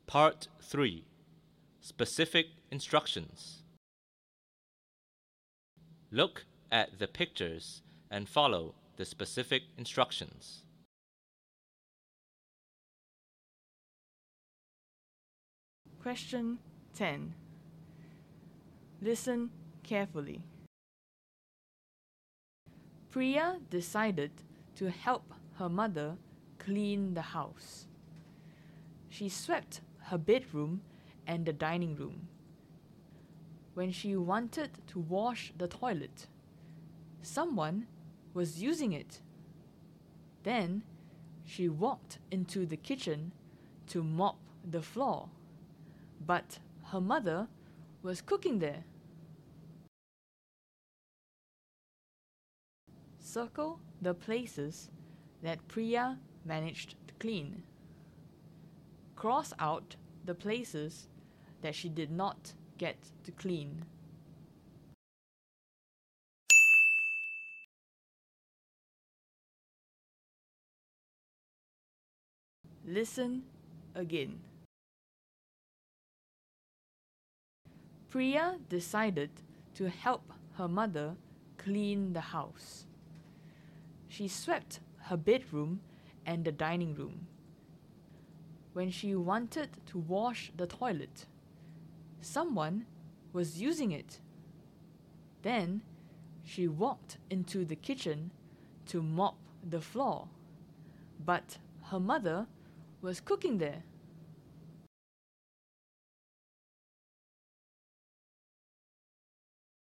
Part 3. Specific Instructions. Look at the pictures and follow the specific instructions. Question 10. Listen carefully. Priya decided to help her mother clean the house. She swept her bedroom and the dining room. When she wanted to wash the toilet, someone was using it. Then she walked into the kitchen to mop the floor, but her mother was cooking there. Circle the places that Priya managed to clean. Cross out the places that she did not get to clean. Listen again. Priya decided to help her mother clean the house. She swept her bedroom and the dining room. When she wanted to wash the toilet, someone was using it. Then she walked into the kitchen to mop the floor, but her mother was cooking there.